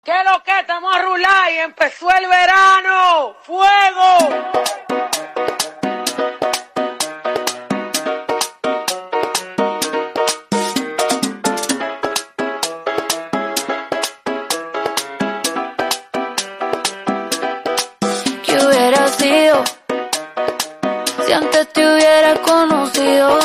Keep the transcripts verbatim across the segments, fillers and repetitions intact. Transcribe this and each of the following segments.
¿Qué es lo que? Estamos a rular y empezó el verano. ¡Fuego! ¿Qué hubiera sido si antes te hubiera conocido?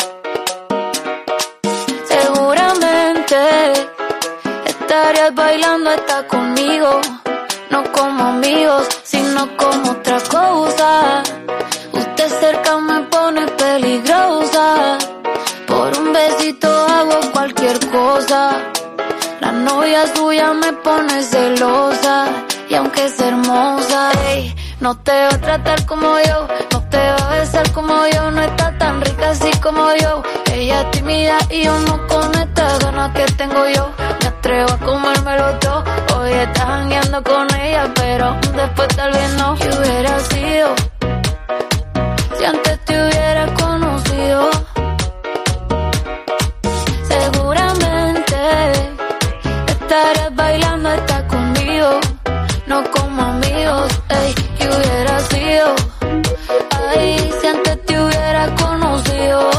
Seguramente estarías bailando hasta conmigo, no como amigos, sino como otra cosa. Usted cerca me pone peligrosa, por un besito hago cualquier cosa. La novia suya me pone celosa, y aunque es hermosa, ey, no te va a tratar como yo, no te va a besar como yo, no está tan rica así como yo. Ella es tímida y yo no con estas ganas que tengo yo. Me atrevo a comérmelo todo, hoy estás jangueando con ella, pero después tal vez no. ¿Qué hubiera sido si antes te hubiera conocido? Seguramente estarías bailando hasta conmigo, no como amigos, ey. ¿Qué hubiera sido? Ay, si antes te hubiera conocido.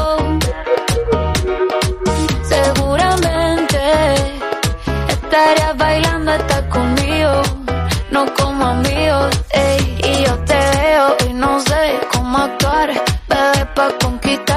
Seguramente estarías bailando hasta conmigo, no como amigos, ey. Y yo te veo y no sé cómo actuar, bebé, pa' conquistar.